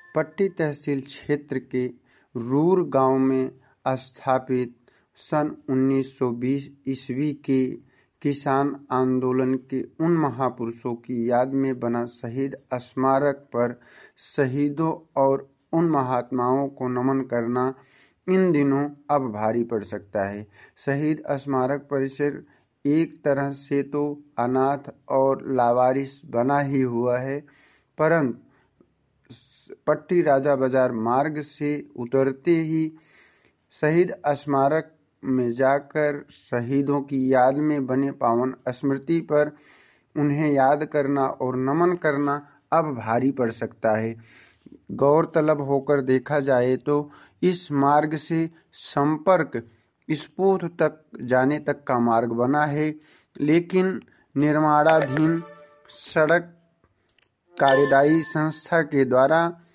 पट्टी तहसील क्षेत्र के रूर गांव में स्थापित सन 1920 ईस्वी के किसान आंदोलन के उन महापुरुषों की याद में बना शहीद स्मारक पर शहीदों और उन महात्माओं को नमन करना इन दिनों अब भारी पड़ सकता है। शहीद स्मारक परिसर एक तरह से तो अनाथ और लावारिस बना ही हुआ है, परंतु पट्टी राजा बाजार मार्ग से उतरते ही शहीद स्मारक में जाकर शहीदों की याद में बने पावन स्मृति पर उन्हें याद करना और नमन करना अब भारी पड़ सकता है। गौरतलब होकर देखा जाए तो इस मार्ग से संपर्क स्पोथ तक जाने तक का मार्ग बना है, लेकिन निर्माणाधीन सड़क कार्यदायी संस्था के द्वारा